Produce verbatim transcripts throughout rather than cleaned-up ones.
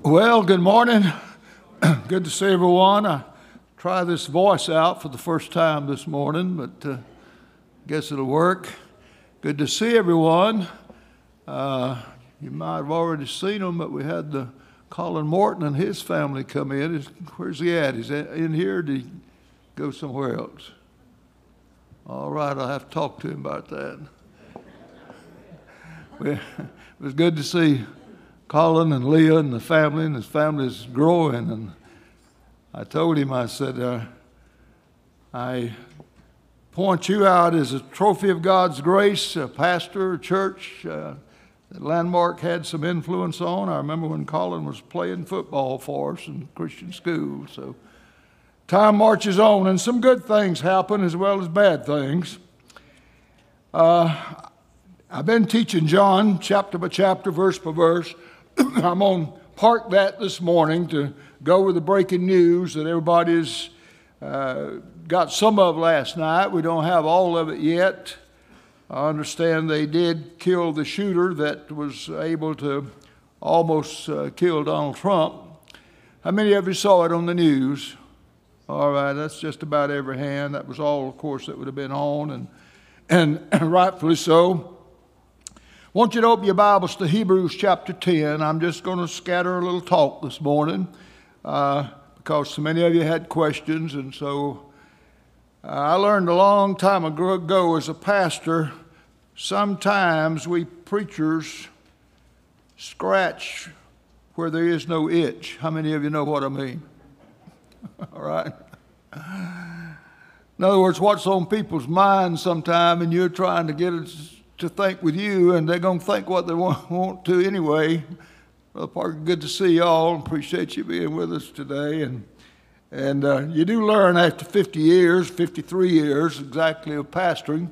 Well, good morning. Good to see everyone. I try this voice out for the first time this morning, but uh, guess it'll work. Good to see everyone. Uh, you might have already seen them, but we had the Colin Morton and his family come in. Is, where's he at? Is he in here? Or did he go somewhere else? All right, I'll have to talk to him about that. It was good to see Colin and Leah and the family, and his family is growing. And I told him, I said, uh, I point you out as a trophy of God's grace, a pastor, a church uh, that Landmark had some influence on. I remember when Colin was playing football for us in Christian school. So time marches on, and some good things happen as well as bad things. Uh, I've been teaching John chapter by chapter, verse by verse. I'm going to park that this morning to go with the breaking news that everybody's uh, got some of last night. We don't have all of it yet. I understand they did kill the shooter that was able to almost uh, kill Donald Trump. How many of you saw it on the news? All right, that's just about every hand. That was all, of course, that would have been on, and, and, and rightfully so. I want you to open your Bibles to Hebrews chapter ten. I'm just going to scatter a little talk this morning uh, because so many of you had questions. And so uh, I learned a long time ago as a pastor, sometimes we preachers scratch where there is no itch. How many of you know what I mean? All right. In other words, what's on people's minds sometime, and you're trying to get it to think with you, and they're going to think what they want, want to anyway. Brother Parker, good to see y'all. Appreciate you being with us today. And and uh, you do learn after fifty years, fifty-three years exactly of pastoring,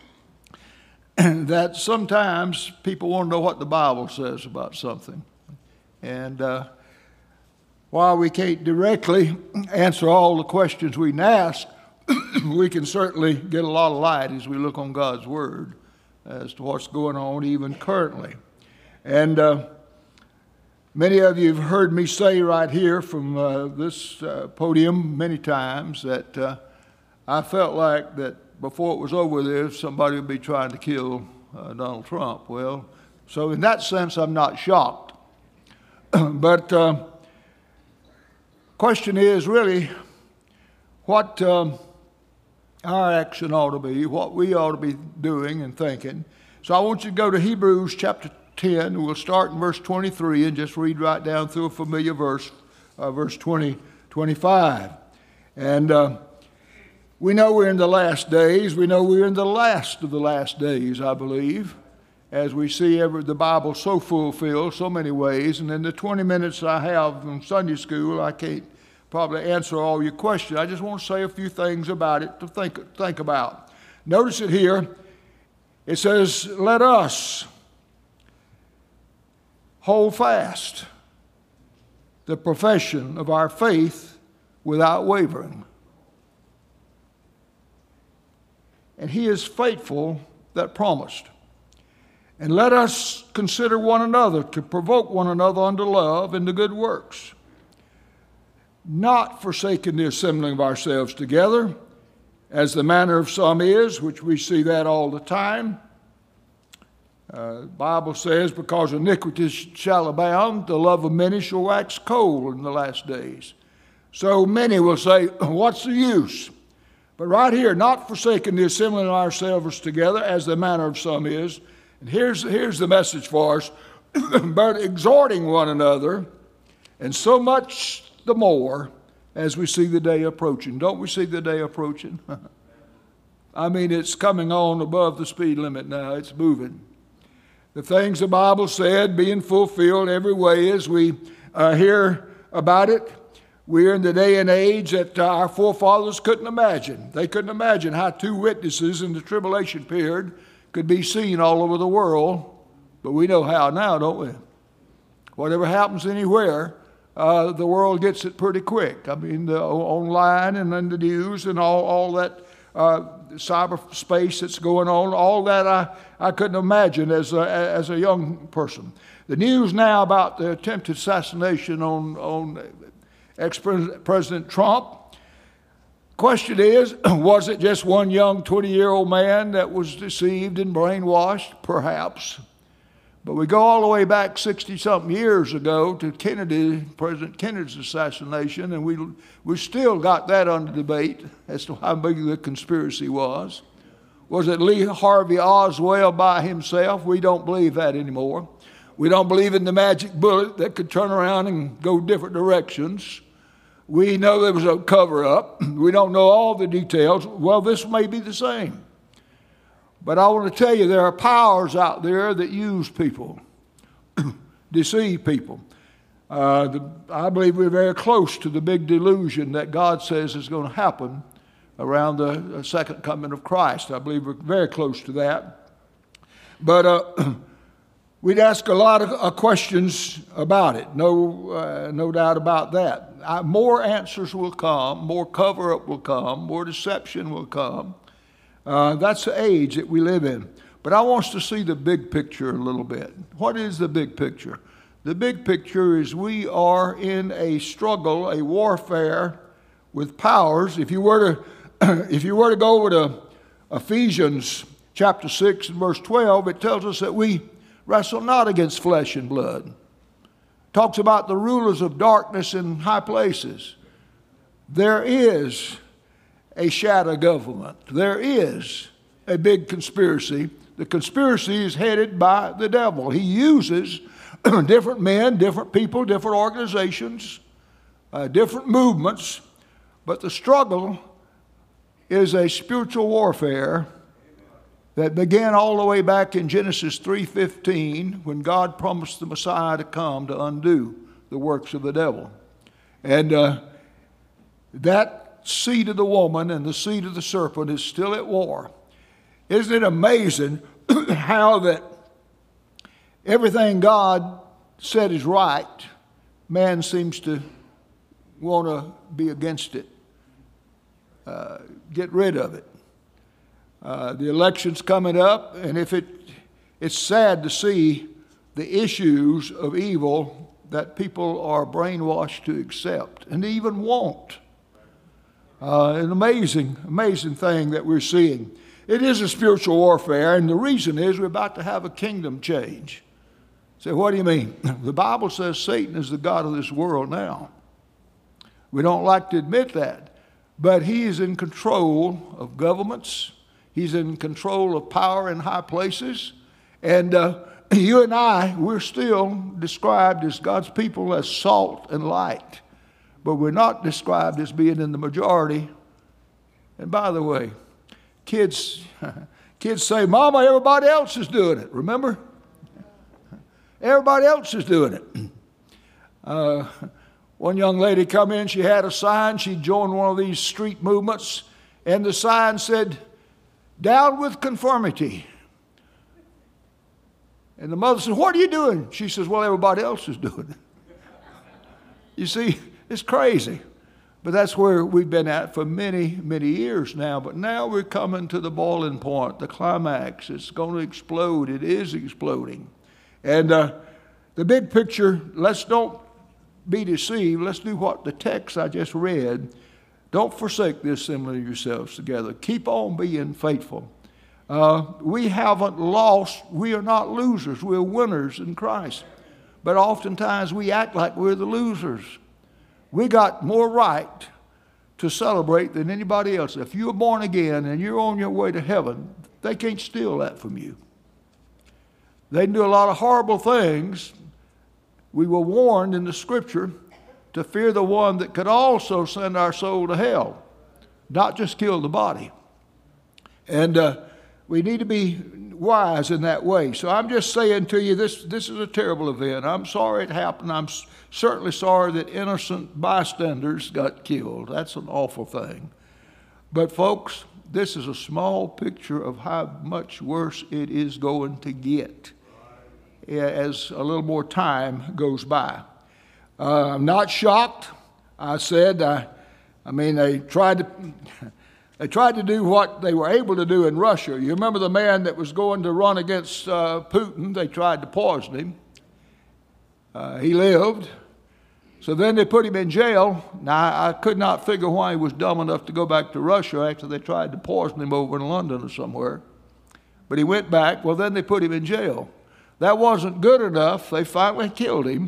that sometimes people want to know what the Bible says about something. And uh, while we can't directly answer all the questions we can ask, we can certainly get a lot of light as we look on God's Word as to what's going on even currently. And uh, many of you have heard me say right here from uh, this uh, podium many times that uh, I felt like that before it was over with, somebody would be trying to kill uh, Donald Trump. Well, so in that sense, I'm not shocked. But uh, question is really what um, our action ought to be, what we ought to be doing and thinking. So I want you to go to Hebrews chapter ten. We'll start in verse twenty-three and just read right down through a familiar verse, uh, verse twenty, twenty-five. And uh, we know we're in the last days. We know we're in the last of the last days, I believe, as we see every, the Bible so fulfilled so many ways. And in the twenty minutes I have in Sunday school, I can't probably answer all your questions. I just want to say a few things about it to think, think about. Notice it here. It says, let us hold fast the profession of our faith without wavering. And he is faithful that promised. And let us consider one another to provoke one another unto love and to good works, not forsaking the assembling of ourselves together, as the manner of some is, which we see that all the time. Uh, the Bible says, because iniquity shall abound, the love of many shall wax cold in the last days. So many will say, what's the use? But right here, not forsaking the assembling of ourselves together, as the manner of some is. And here's, here's the message for us, but exhorting one another, and so much the more as we see the day approaching. Don't we see the day approaching? I mean, it's coming on above the speed limit now. It's moving. The things the Bible said being fulfilled every way as we uh, hear about it. We're in the day and age that uh, our forefathers couldn't imagine. They couldn't imagine how two witnesses in the tribulation period could be seen all over the world. But we know how now, don't we? Whatever happens anywhere, Uh, the world gets it pretty quick. I mean, the, online and in the news and all, all that uh, cyberspace that's going on. All that I, I couldn't imagine as a, as a young person. The news now about the attempted assassination on, on ex-President Trump. Question is, was it just one young twenty-year-old man that was deceived and brainwashed? Perhaps. But we go all the way back sixty-something years ago to Kennedy, President Kennedy's assassination, and we we still got that under debate as to how big the conspiracy was. Was it Lee Harvey Oswald by himself? We don't believe that anymore. We don't believe in the magic bullet that could turn around and go different directions. We know there was a cover-up. We don't know all the details. Well, this may be the same. But I want to tell you, there are powers out there that use people, deceive people. Uh, the, I believe we're very close to the big delusion that God says is going to happen around the, the second coming of Christ. I believe we're very close to that. But uh, we'd ask a lot of uh, questions about it, no, uh, no doubt about that. I, more answers will come, more cover-up will come, more deception will come. Uh, that's the age that we live in. But I want us to see the big picture a little bit. What is the big picture? The big picture is we are in a struggle, a warfare with powers. If you were to, if you were to go over to Ephesians chapter six and verse twelve, it tells us that we wrestle not against flesh and blood. Talks about the rulers of darkness in high places. There is a shadow government. There is a big conspiracy. The conspiracy is headed by the devil. He uses different men, different people, different organizations, uh, different movements, but the struggle is a spiritual warfare that began all the way back in Genesis three fifteen when God promised the Messiah to come to undo the works of the devil. And uh, that seed of the woman and the seed of the serpent is still at war. Isn't it amazing how that everything God said is right, man seems to want to be against it, uh, get rid of it. Uh, the election's coming up, and if it, it's sad to see the issues of evil that people are brainwashed to accept and even want. Uh, an amazing, amazing thing that we're seeing. It is a spiritual warfare, and the reason is we're about to have a kingdom change. Say, what do you mean? The Bible says Satan is the god of this world now. We don't like to admit that, but he is in control of governments. He's in control of power in high places. And uh, you and I, we're still described as God's people as salt and light. But we're not described as being in the majority. And by the way, kids, kids say, Mama, everybody else is doing it. Remember? Everybody else is doing it. Uh, one young lady come in, she had a sign. She joined one of these street movements. And the sign said, down with conformity. And the mother said, what are you doing? She says, well, everybody else is doing it. You see, it's crazy. But that's where we've been at for many, many years now. But now we're coming to the boiling point, the climax. It's going to explode. It is exploding. And uh, the big picture, let's don't be deceived. Let's do what the text I just read. Don't forsake the assembly of yourselves together. Keep on being faithful. Uh, we haven't lost. We are not losers. We're winners in Christ. But oftentimes we act like we're the losers. We got more right to celebrate than anybody else. If you're born again and you're on your way to heaven, they can't steal that from you. They can do a lot of horrible things. We were warned in the scripture to fear the one that could also send our soul to hell, not just kill the body. And uh, we need to be wise in that way. So I'm just saying to you, this, this is a terrible event. I'm sorry it happened. I'm s- certainly sorry that innocent bystanders got killed. That's an awful thing. But folks, this is a small picture of how much worse it is going to get as a little more time goes by. Uh, I'm not shocked. I said, I, I mean, they tried to, They tried to do what they were able to do in Russia. You remember the man that was going to run against uh, Putin? They tried to poison him. Uh, he lived. So then they put him in jail. Now, I could not figure why he was dumb enough to go back to Russia after they tried to poison him over in London or somewhere. But he went back. Well, then they put him in jail. That wasn't good enough. They finally killed him.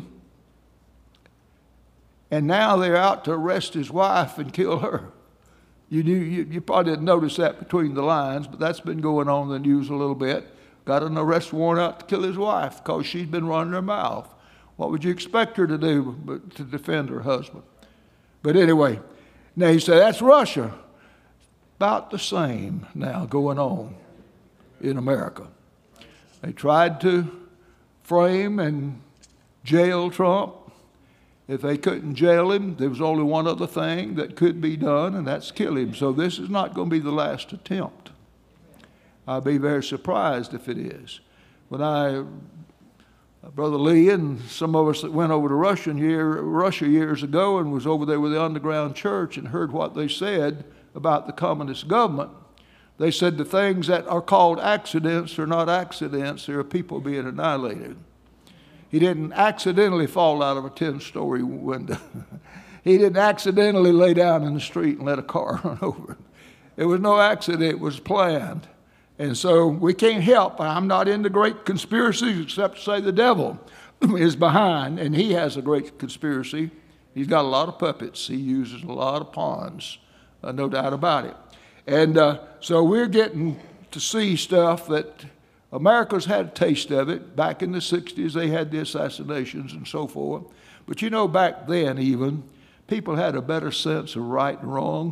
And now they're out to arrest his wife and kill her. You, knew, you, you probably didn't notice that between the lines, but that's been going on in the news a little bit. Got an arrest warrant out to kill his wife because she's been running her mouth. What would you expect her to do but to defend her husband? But anyway, now he said, that's Russia. About the same now going on in America. They tried to frame and jail Trump. If they couldn't jail him, there was only one other thing that could be done, and that's kill him. So this is not going to be the last attempt. I'll be very surprised if it is. When I, Brother Lee and some of us that went over to Russia, year, Russia years ago and was over there with the underground church and heard what they said about the communist government, they said the things that are called accidents are not accidents. They are people being annihilated. He didn't accidentally fall out of a ten-story window. He didn't accidentally lay down in the street and let a car run over him. It was no accident. It was planned. And so we can't help. I'm not into great conspiracies except to say the devil is behind, and he has a great conspiracy. He's got a lot of puppets. He uses a lot of pawns, uh, no doubt about it. And uh, so we're getting to see stuff that America's had a taste of it. Back in the sixties, they had the assassinations and so forth. But you know, back then even, people had a better sense of right and wrong.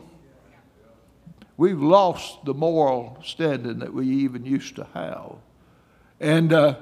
We've lost the moral standing that we even used to have. And uh,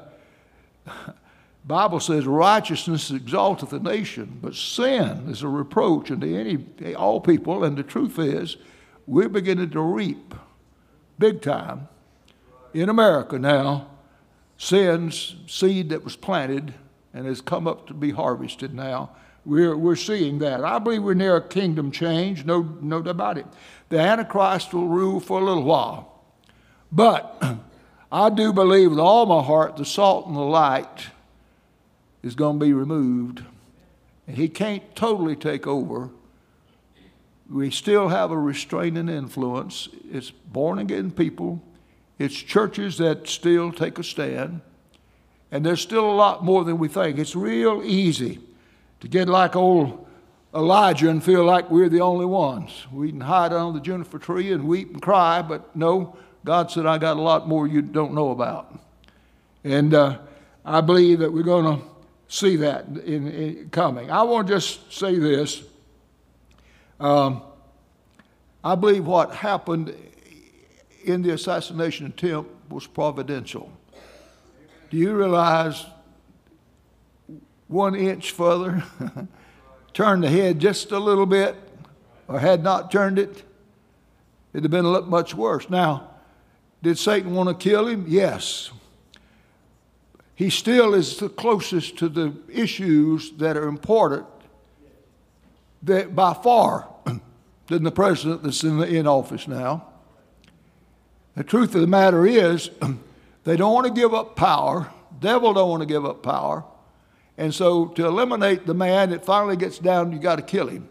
Bible says righteousness exalteth a nation, but sin is a reproach unto any all people. And the truth is, we're beginning to reap big time in America now, sin's seed that was planted and has come up to be harvested now. We're, we're seeing that. I believe we're near a kingdom change, no, no doubt about it. The Antichrist will rule for a little while. But I do believe with all my heart the salt and the light is going to be removed. And he can't totally take over. We still have a restraining influence. It's born-again people. It's churches that still take a stand. And there's still a lot more than we think. It's real easy to get like old Elijah and feel like we're the only ones. We can hide under the juniper tree and weep and cry, but no, God said, I got a lot more you don't know about. And uh, I believe that we're going to see that in, in coming. I want to just say this. Um, I believe what happened in the assassination attempt was providential. Do you realize one inch further, turn the head just a little bit, or had not turned it, it'd have been a lot much worse. Now, did Satan want to kill him? Yes. He still is the closest to the issues that are important that by far than the president that's in, the, in office now. The truth of the matter is, they don't want to give up power. Devil don't want to give up power. And so to eliminate the man, it finally gets down, you got to kill him.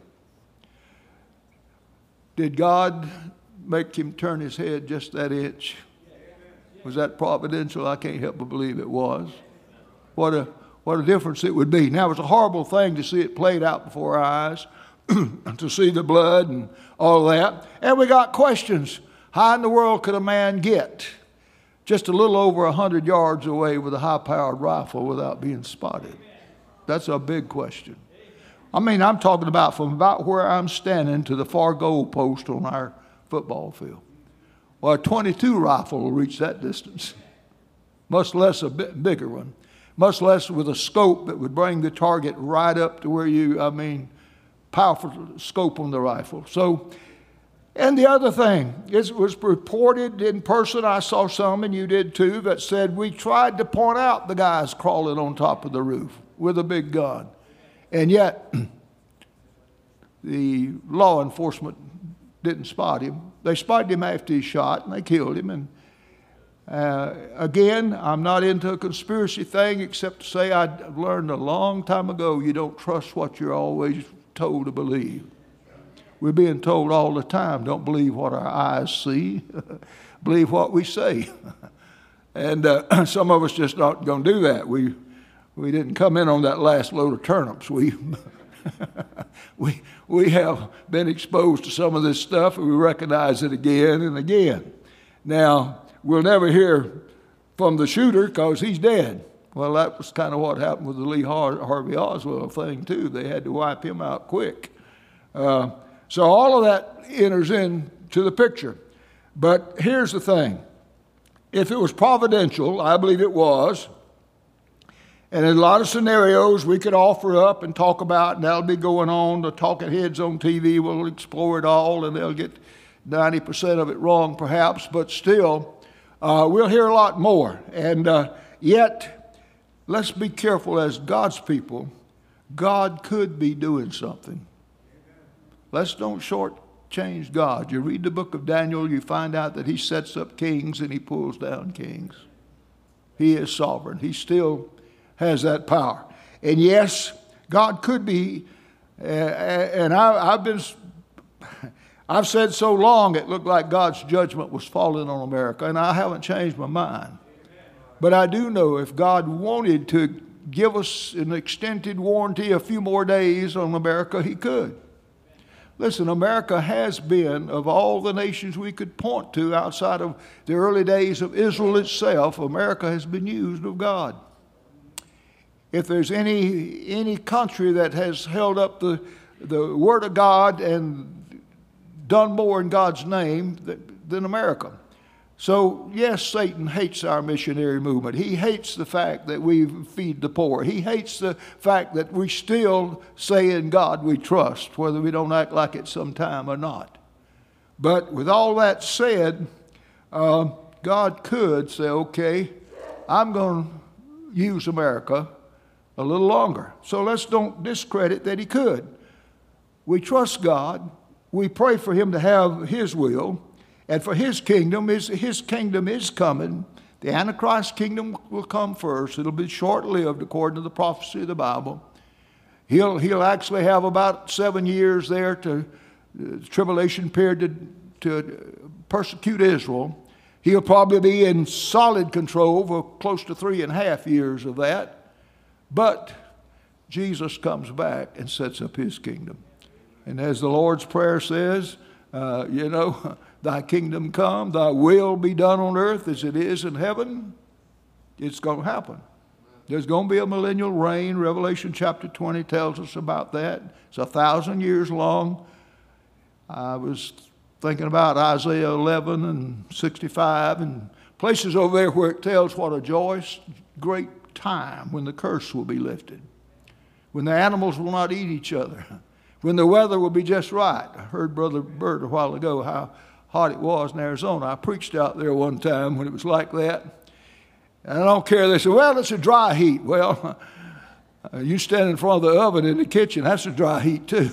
Did God make him turn his head just that inch? Was that providential? I can't help but believe it was. What a, what a difference it would be. Now, it was a horrible thing to see it played out before our eyes, to see the blood and all that. And we got questions. How in the world could a man get just a little over one hundred yards away with a high-powered rifle without being spotted? That's a big question. I mean, I'm talking about from about where I'm standing to the far goal post on our football field. Well, a twenty-two rifle will reach that distance, much less a bit bigger one, much less with a scope that would bring the target right up to where you, I mean, powerful scope on the rifle. So, and the other thing, it was reported in person, I saw some, and you did too, that said we tried to point out the guys crawling on top of the roof with a big gun. And yet, the law enforcement didn't spot him. They spotted him after he shot, and they killed him. And uh, again, I'm not into a conspiracy thing, except to say I learned a long time ago you don't trust what you're always told to believe. We're being told all the time, don't believe what our eyes see, believe what we say. And uh, some of us just not going to do that. We we didn't come in on that last load of turnips. We we we have been exposed to some of this stuff, and we recognize it again and again. Now, we'll never hear from the shooter because he's dead. Well, that was kind of what happened with the Lee Har- Harvey Oswald thing, too. They had to wipe him out quick. Uh, so all of that enters into the picture. But here's the thing. If it was providential, I believe it was, and in a lot of scenarios we could offer up and talk about, and that'll be going on. The talking heads on T V will explore it all, and they'll get ninety percent of it wrong perhaps, but still, uh, we'll hear a lot more. And uh, yet, let's be careful as God's people. God could be doing something. Let's don't shortchange God. You read the book of Daniel, you find out that he sets up kings and he pulls down kings. He is sovereign. He still has that power. And yes, God could be, uh, and I, I've been, I've said so long it looked like God's judgment was falling on America, and I haven't changed my mind. But I do know if God wanted to give us an extended warranty a few more days on America, he could. Listen, America has been, of all the nations we could point to outside of the early days of Israel itself, America has been used of God. If there's any any country that has held up the, the Word of God and done more in God's name than America. So, yes, Satan hates our missionary movement. He hates the fact that we feed the poor. He hates the fact that we still say in God we trust, whether we don't act like it sometime or not. But with all that said, uh, God could say, okay, I'm going to use America a little longer. So let's don't discredit that he could. We trust God. We pray for him to have his will. And for his kingdom, his, his kingdom is coming. The Antichrist kingdom will come first. It'll be short-lived according to the prophecy of the Bible. He'll, he'll actually have about seven years there to uh, tribulation period to, to persecute Israel. He'll probably be in solid control for close to three and a half years of that. But Jesus comes back and sets up his kingdom. And as the Lord's Prayer says, uh, you know, thy kingdom come, thy will be done on earth as it is in heaven. It's going to happen. There's going to be a millennial reign. Revelation chapter twenty tells us about that. It's a thousand years long. I was thinking about Isaiah eleven and sixty-five and places over there where it tells what a joyous, great time when the curse will be lifted, when the animals will not eat each other, when the weather will be just right. I heard Brother Bert a while ago how hot it was in Arizona. I preached out there one time when it was like that. And I don't care. They said, well, it's a dry heat. Well, uh, you stand in front of the oven in the kitchen, that's a dry heat too.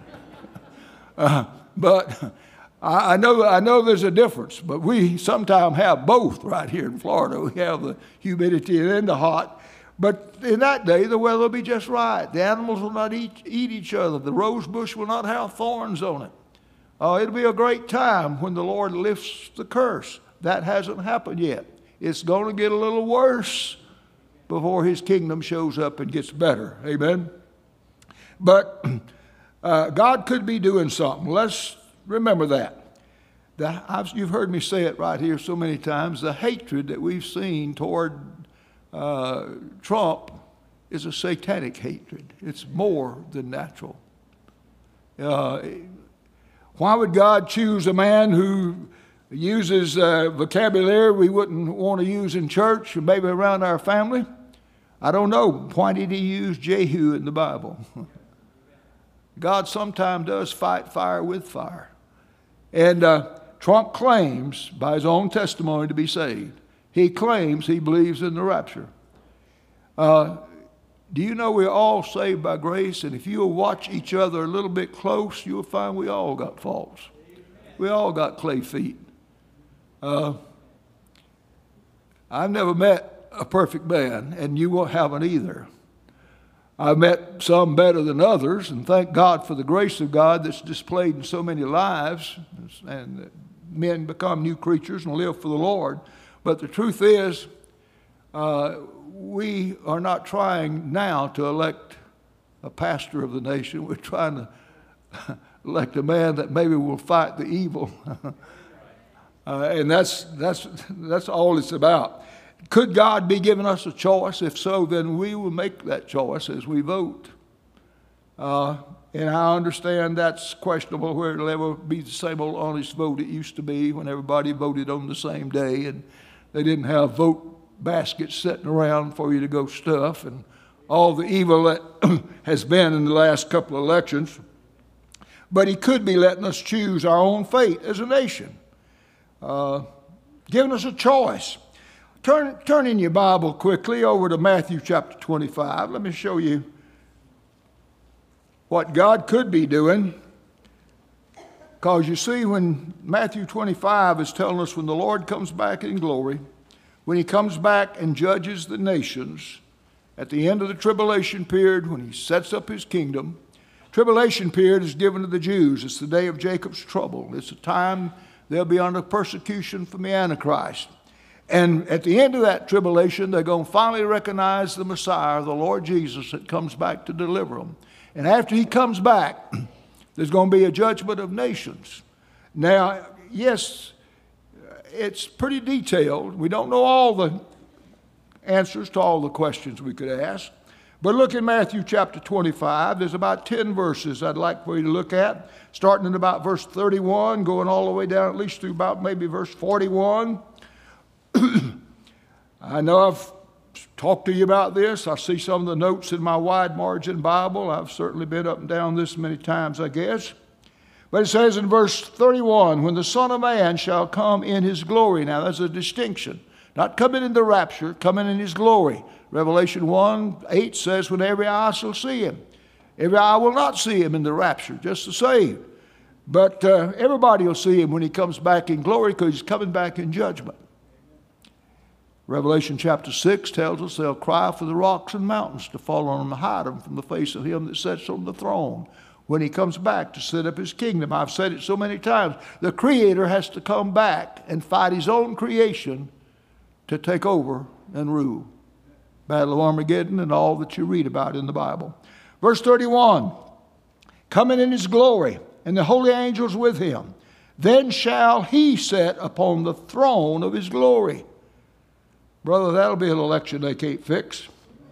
uh, but I, I know I know there's a difference. But we sometimes have both right here in Florida. We have the humidity and the hot. But in that day, the weather will be just right. The animals will not eat, eat each other. The rose bush will not have thorns on it. Oh, it'll be a great time when the Lord lifts the curse. That hasn't happened yet. It's going to get a little worse before his kingdom shows up and gets better. Amen? But uh, God could be doing something. Let's remember that. The, I've, you've heard me say it right here so many times. The hatred that we've seen toward uh, Trump is a satanic hatred. It's more than natural. Uh, Why would God choose a man who uses uh, vocabulary we wouldn't want to use in church or maybe around our family? I don't know. Why did he use Jehu in the Bible? God sometimes does fight fire with fire. And uh, Trump claims by his own testimony to be saved. He claims he believes in the rapture. Uh, Do you know we're all saved by grace? And if you'll watch each other a little bit close, you'll find we all got faults. We all got clay feet. Uh, I've never met a perfect man, and you haven't either. I've met some better than others, and thank God for the grace of God that's displayed in so many lives, and men become new creatures and live for the Lord. But the truth is, uh, we are not trying now to elect a pastor of the nation. We're trying to elect a man that maybe will fight the evil. uh, and that's, that's, that's all it's about. Could God be giving us a choice? If so, then we will make that choice as we vote. Uh, and I understand that's questionable where it'll ever be the same old honest vote it used to be when everybody voted on the same day and they didn't have vote baskets sitting around for you to go stuff and all the evil that has been in the last couple of elections. But he could be letting us choose our own fate as a nation, uh, giving us a choice. Turn, turn in your Bible quickly over to Matthew chapter twenty-five. Let me show you what God could be doing. Because you see, when Matthew twenty-five is telling us when the Lord comes back in glory, when he comes back and judges the nations, at the end of the tribulation period, when he sets up his kingdom, tribulation period is given to the Jews. It's the day of Jacob's trouble. It's a time they'll be under persecution from the Antichrist. And at the end of that tribulation, they're going to finally recognize the Messiah, the Lord Jesus, that comes back to deliver them. And after he comes back, there's going to be a judgment of nations. Now, yes, it's pretty detailed. We don't know all the answers to all the questions we could ask. But look in Matthew chapter twenty-five. There's about ten verses I'd like for you to look at, starting in about verse thirty-one, going all the way down at least through about maybe verse forty-one. I know I've talked to you about this. I see some of the notes in my wide margin Bible. I've certainly been up and down this many times, I guess. But it says in verse thirty-one, when the Son of Man shall come in his glory. Now, there's a distinction. Not coming in the rapture, coming in his glory. Revelation one eight says, when every eye shall see him. Every eye will not see him in the rapture, just the saved. But uh, everybody will see him when he comes back in glory, because he's coming back in judgment. Revelation chapter six tells us they'll cry for the rocks and mountains to fall on them and hide them from the face of him that sits on the throne when he comes back to set up his kingdom. I've said it so many times. The Creator has to come back and fight his own creation to take over and rule. Battle of Armageddon and all that you read about in the Bible. Verse thirty-one, coming in his glory and the holy angels with him, then shall he sit upon the throne of his glory. Brother, that'll be an election they can't fix.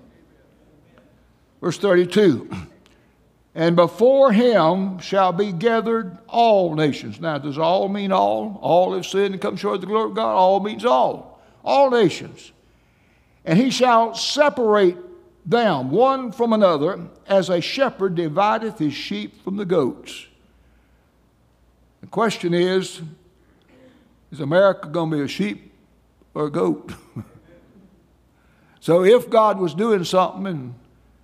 Verse thirty-two, and before him shall be gathered all nations. Now, does all mean all? All have sinned and come short of the glory of God. All means all. All nations. And he shall separate them one from another, as a shepherd divideth his sheep from the goats. The question is, is America going to be a sheep or a goat? So if God was doing something, and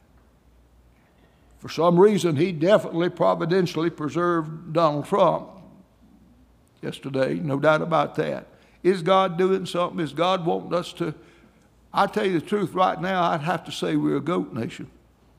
for some reason he definitely providentially preserved Donald Trump yesterday, no doubt about that. Is God doing something? Is God wanting us to? I tell you the truth, right now, I'd have to say we're a goat nation.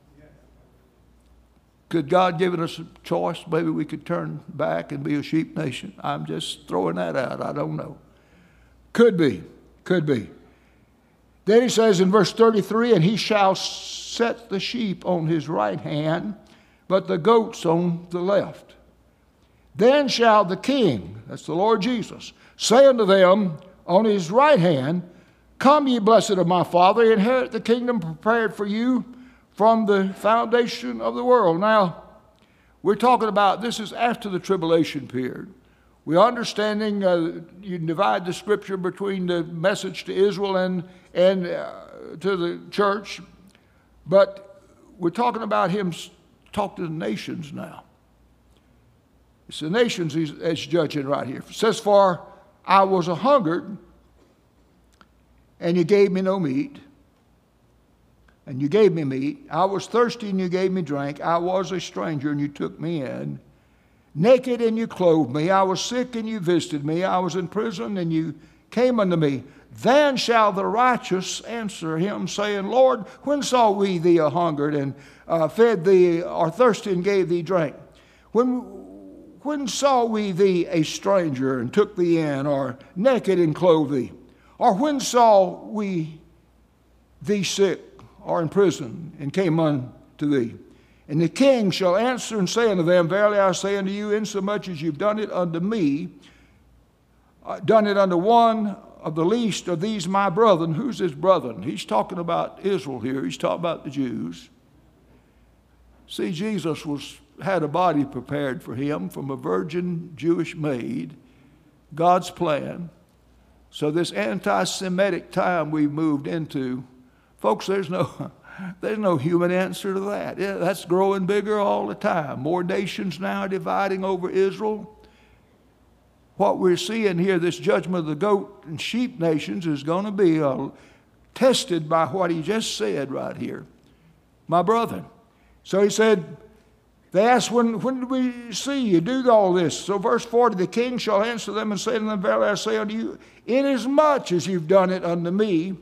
Could God give us a choice? Maybe we could turn back and be a sheep nation. I'm just throwing that out. I don't know. Could be. Could be. Then he says in verse thirty-three, and he shall set the sheep on his right hand, but the goats on the left. Then shall the King, that's the Lord Jesus, say unto them on his right hand, come ye blessed of my Father, inherit the kingdom prepared for you from the foundation of the world. Now, we're talking about this is after the tribulation period. We're understanding, uh, you can divide the scripture between the message to Israel and, and uh, to the church, but we're talking about him talk to the nations now. It's the nations he's, he's judging right here. It says, for I was a hungered, and you gave me no meat, and you gave me meat. I was thirsty, and you gave me drink. I was a stranger, and you took me in. naked and you clothed me. I was sick and you visited me. I was in prison and you came unto me. Then shall the righteous answer him, saying, Lord, when saw we thee a hungered and uh, fed thee, or thirsty and gave thee drink? When, when saw we thee a stranger and took thee in, or naked and clothed thee? Or when saw we thee sick or in prison and came unto thee? And the king shall answer and say unto them, Verily I say unto you, insomuch as you've done it unto me, uh, done it unto one of the least of these my brethren. Who's his brethren? He's talking about Israel here. He's talking about the Jews. See, Jesus was had a body prepared for him from a virgin Jewish maid, God's plan. So this anti-Semitic time we've moved into, folks, there's no, there's no human answer to that. Yeah, that's growing bigger all the time. More nations now dividing over Israel. What we're seeing here, this judgment of the goat and sheep nations, is going to be uh, tested by what he just said right here. My brethren. So he said, they asked, when, when did we see you do all this? So verse forty, the king shall answer them and say to them, Verily I say unto you, inasmuch as you've done it unto me,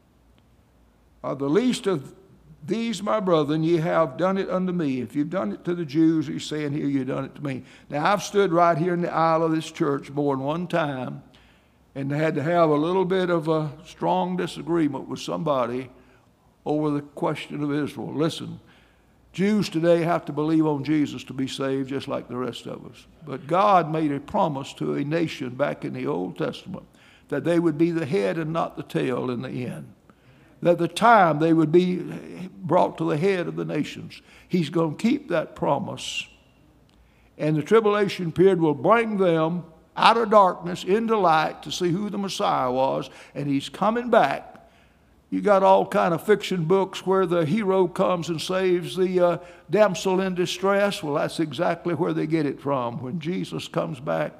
or the least of these my brethren, ye have done it unto me. If you've done it to the Jews, he's saying here, you've done it to me. Now, I've stood right here in the aisle of this church more than one time and had to have a little bit of a strong disagreement with somebody over the question of Israel. Listen, Jews today have to believe on Jesus to be saved just like the rest of us. But God made a promise to a nation back in the Old Testament that they would be the head and not the tail in the end. That the time they would be brought to the head of the nations. He's going to keep that promise. And the tribulation period will bring them out of darkness into light to see who the Messiah was. And he's coming back. You got all kind of fiction books where the hero comes and saves the uh, damsel in distress. Well, that's exactly where they get it from. When Jesus comes back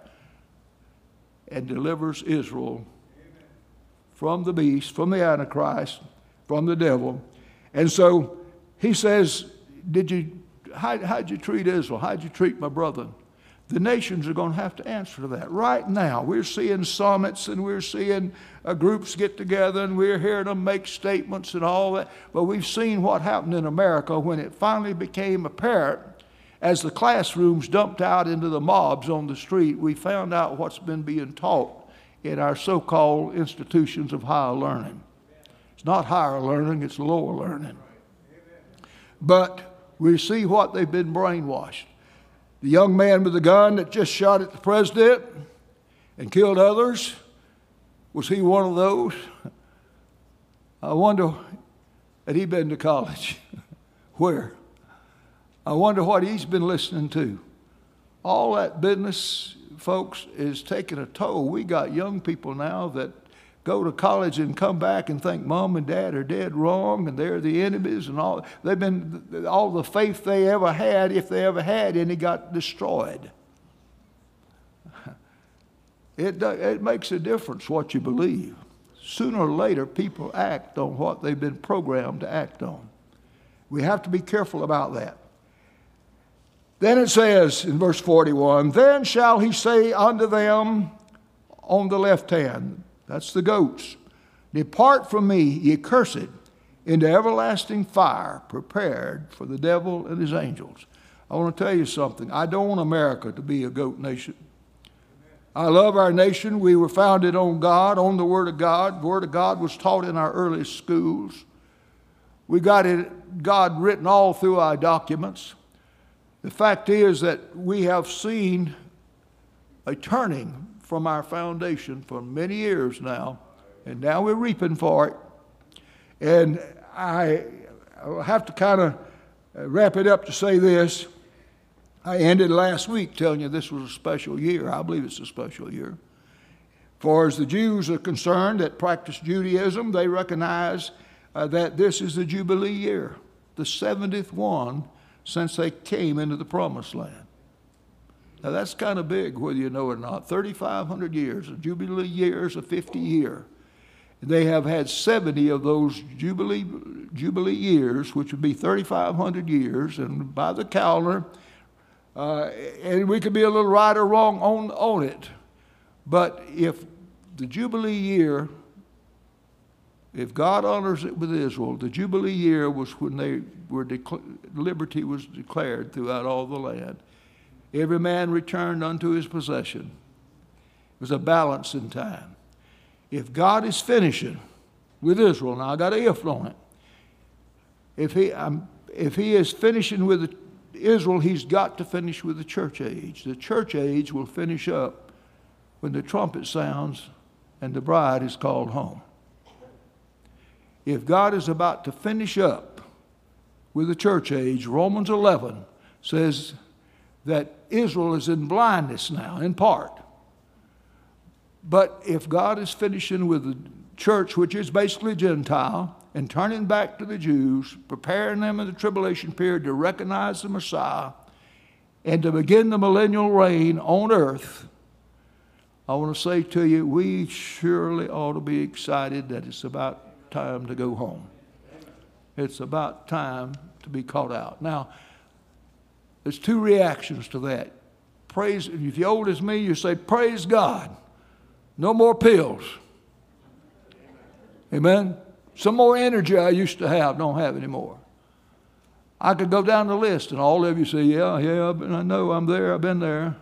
and delivers Israel from the beast, from the Antichrist, from the devil. And so he says, did you, how, how'd you treat Israel? How'd you treat my brethren? The nations are going to have to answer to that. Right now, we're seeing summits and we're seeing uh, groups get together and we're hearing them make statements and all that. But we've seen what happened in America when it finally became apparent as the classrooms dumped out into the mobs on the street. We found out what's been being taught in our so-called institutions of higher learning. It's not higher learning, it's lower learning. But we see what they've been brainwashed. The young man with the gun that just shot at the president and killed others, was he one of those? I wonder, had he been to college? Where? I wonder what he's been listening to. All that business, folks, is taking a toll. We got young people now that go to college and come back and think mom and dad are dead wrong and they're the enemies and all. They've been, all the faith they ever had, if they ever had any, got destroyed. It, it makes a difference what you believe. Sooner or later, people act on what they've been programmed to act on. We have to be careful about that. Then it says in verse forty-one, then shall he say unto them on the left hand, that's the goats, depart from me, ye cursed, into everlasting fire prepared for the devil and his angels. I want to tell you something. I don't want America to be a goat nation. I love our nation. We were founded on God, on the Word of God. The Word of God was taught in our earliest schools. We got it, God written all through our documents. The fact is that we have seen a turning from our foundation for many years now, and now we're reaping for it. And I I'll have to kind of wrap it up to say this. I ended last week telling you this was a special year. I believe it's a special year. For as the Jews are concerned that practice Judaism, they recognize uh, that this is the Jubilee year, the seventieth one since they came into the Promised Land. Now that's kind of big, whether you know it or not. thirty-five hundred years, a Jubilee year is a fifty year. They have had seventy of those Jubilee, Jubilee years, which would be thirty-five hundred years, and by the calendar, Uh, and we could be a little right or wrong on, on it. But if the Jubilee year, if God honors it with Israel, the Jubilee year was when they were decla- liberty was declared throughout all the land. Every man returned unto his possession. It was a balance in time. If God is finishing with Israel, now I got an if on it. If he, um, if he is finishing with Israel, he's got to finish with the church age. The church age will finish up when the trumpet sounds and the bride is called home. If God is about to finish up with the church age, Romans eleven says that Israel is in blindness now, in part. But if God is finishing with the church, which is basically Gentile, and turning back to the Jews, preparing them in the tribulation period to recognize the Messiah and to begin the millennial reign on earth, I want to say to you, we surely ought to be excited that it's about time to go home. It's about time to be caught out. Now, there's two reactions to that. Praise, if you're old as me, you say, praise God. No more pills. Amen? Some more energy I used to have, don't have anymore. I could go down the list and all of you say, yeah, yeah, I know, I'm there, I've been there.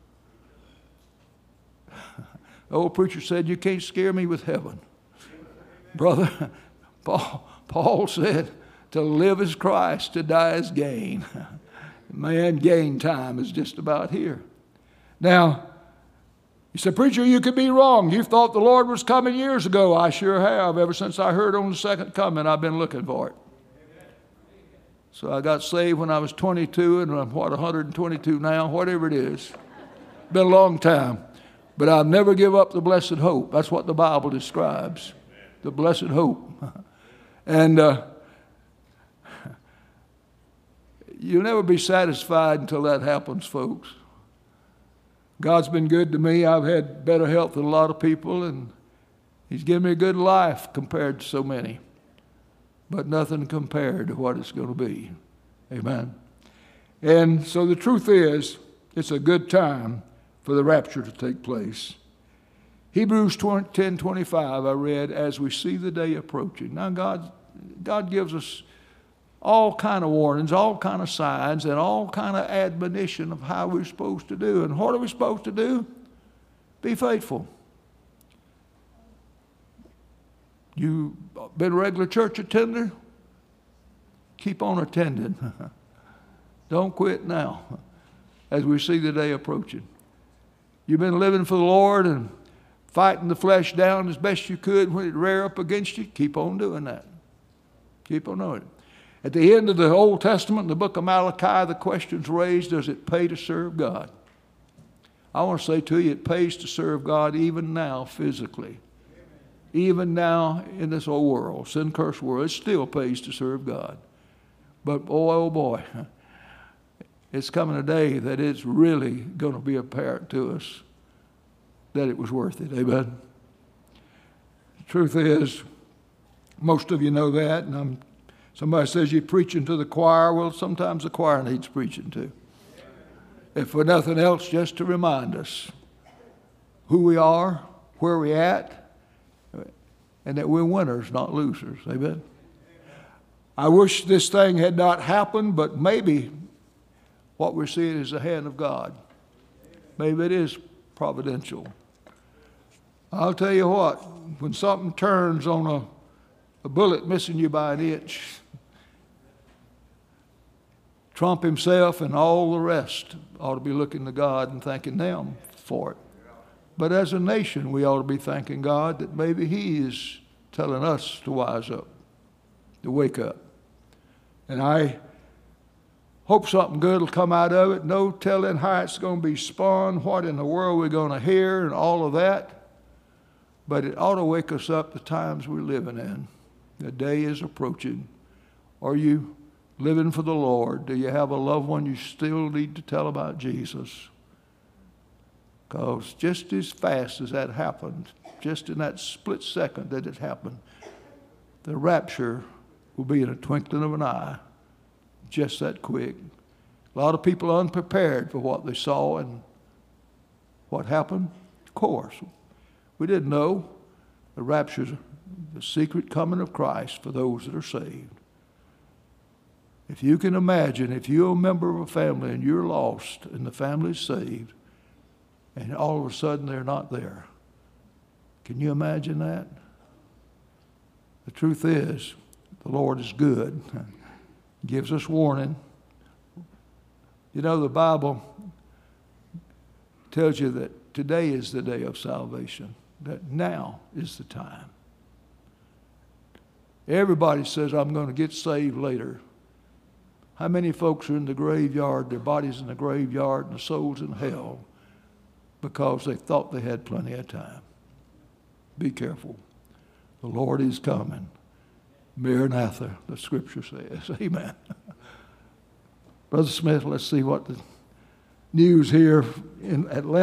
The old preacher said, you can't scare me with heaven. Brother, Paul, Paul said, to live is Christ, to die is gain. Man, gain time is just about here. Now, you said, preacher, you could be wrong. You thought the Lord was coming years ago. I sure have. Ever since I heard on the second coming, I've been looking for it. So I got saved when I was twenty-two, and I'm, what, one hundred twenty-two now, whatever it is. Been a long time. But I'll never give up the blessed hope. That's what the Bible describes, the blessed hope. And uh, you'll never be satisfied until that happens, folks. God's been good to me. I've had better health than a lot of people, and He's given me a good life compared to so many. But nothing compared to what it's going to be. Amen. And so the truth is, it's a good time for the rapture to take place. Hebrews ten twenty-five, I read, as we see the day approaching. Now, God, God gives us all kind of warnings, all kind of signs, and all kind of admonition of how we're supposed to do. And what are we supposed to do? Be faithful. You been a regular church attender? Keep on attending. Don't quit now as we see the day approaching. You've been living for the Lord and fighting the flesh down as best you could when it rear up against you. Keep on doing that. Keep on doing it. At the end of the Old Testament, in the book of Malachi, the question's raised, does it pay to serve God? I want to say to you, it pays to serve God even now physically. Even now in this old world, sin-cursed world, it still pays to serve God. But boy, oh boy, it's coming a day that it's really going to be apparent to us that it was worth it. Amen? The truth is, most of you know that, and I'm somebody says you're preaching to the choir. Well, sometimes the choir needs preaching too. If for nothing else, just to remind us who we are, where we're at, and that we're winners, not losers. Amen? I wish this thing had not happened, but maybe what we're seeing is the hand of God. Maybe it is providential. I'll tell you what, when something turns on a, a bullet missing you by an inch, Trump himself and all the rest ought to be looking to God and thanking them for it. But as a nation, we ought to be thanking God that maybe He is telling us to wise up, to wake up. And I hope something good will come out of it. No telling how it's going to be spun, what in the world we're going to hear, and all of that. But it ought to wake us up the times we're living in. The day is approaching. Are you living for the Lord? Do you have a loved one you still need to tell about Jesus? Because just as fast as that happened, just in that split second that it happened, the rapture will be in a twinkling of an eye, just that quick. A lot of people are unprepared for what they saw and what happened. Of course, we didn't know the rapture, the secret coming of Christ for those that are saved. If you can imagine, if you're a member of a family and you're lost and the family's saved, and all of a sudden they're not there. Can you imagine that? The truth is, the Lord is good. Gives us warning. You know, the Bible tells you that today is the day of salvation, that now is the time. Everybody says, I'm going to get saved later. How many folks are in the graveyard, their bodies in the graveyard, and the souls in hell because they thought they had plenty of time? Be careful. The Lord is coming. Maranatha, the scripture says. Amen. Brother Smith, let's see what the news here in Atlanta.